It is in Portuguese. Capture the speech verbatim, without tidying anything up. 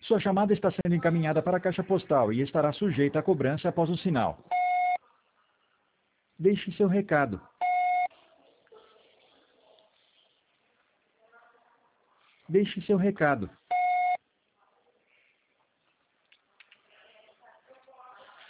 Sua chamada está sendo encaminhada para a caixa postal e estará sujeita a cobrança após o sinal. Deixe seu recado. Deixe seu recado.